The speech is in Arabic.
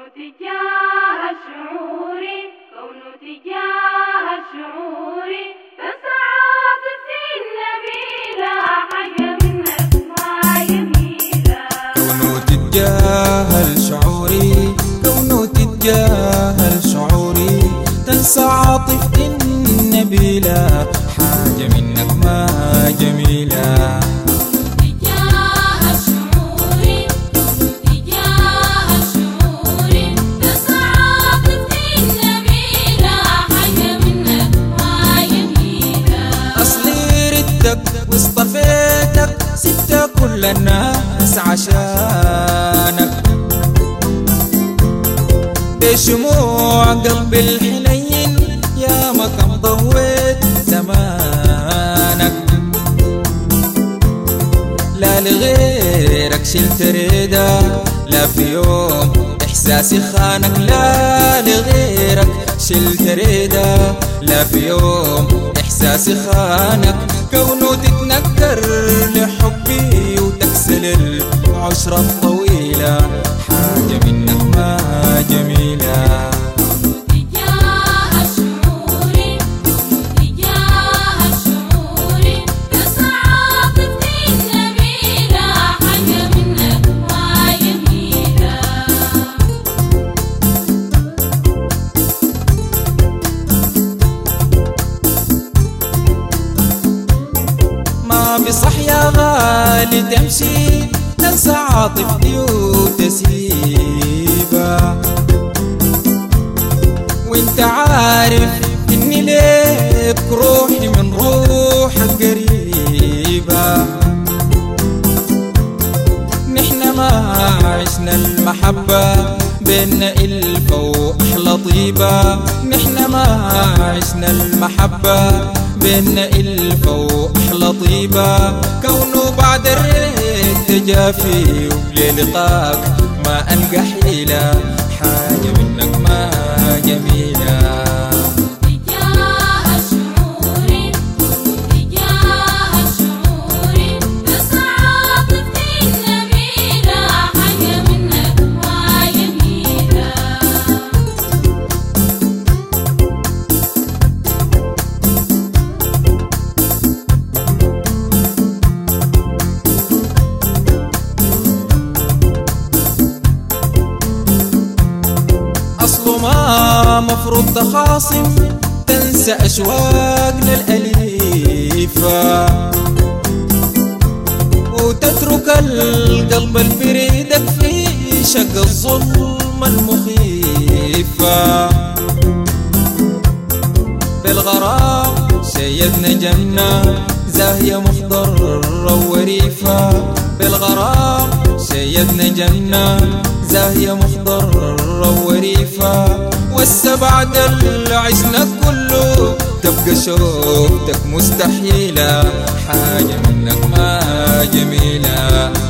تجاه شعوري، كون تجاه شعوري تسعد النبيلة، حاجة منك ما جميلة. كون تتجاهل شعوري، كون تتجاهل شعوري تنسى عاطفتي النبيلة، حاجة منك ما جميلة. واصطفيتك سبت كل الناس عشانك، بشموع قلبي الحنين يا ما كم ضويت زمانك، لا لغيرك شلت ريدك، لا في يوم إحساسي خانك، لا لغيرك شلت ريدك، لا في يوم إحساسي خانك. كونه تتنكر لحبي وتكسل العشرة الطويلة، حاجة منك ما جميلة. تجاه شعوري، تجاه شعوري تسعد النبيلة، حاجة منك ما جميلة. ما بصح يا غالي تمشي تنسى عاطفتي وتسيبها، وانت عارف اني ليك روحي من روحك قريبة. نحنا ما عشنا المحبة بينا إلفة وأحلى طيبة، نحنا ما عشنا المحبة بينا إلفة وأحلى طيبة. كونه بعد الريت تجافي وللقاك ما ألقى حيلة، حاجة منك ما جميلة. ما مفروض تخاصم تنسى أشواقنا الأليفة، وتترك القلب البريدك في شق الظلم المخيفة. بالغرام شيدنا جنة زاهية مخضرة وريفة، بالغرام شيدنا جنة زاهية مخضرة وريفة. والسبعد اللي عشنا كله تبقى شوفتك مستحيلة، حاجة منك ما جميلة.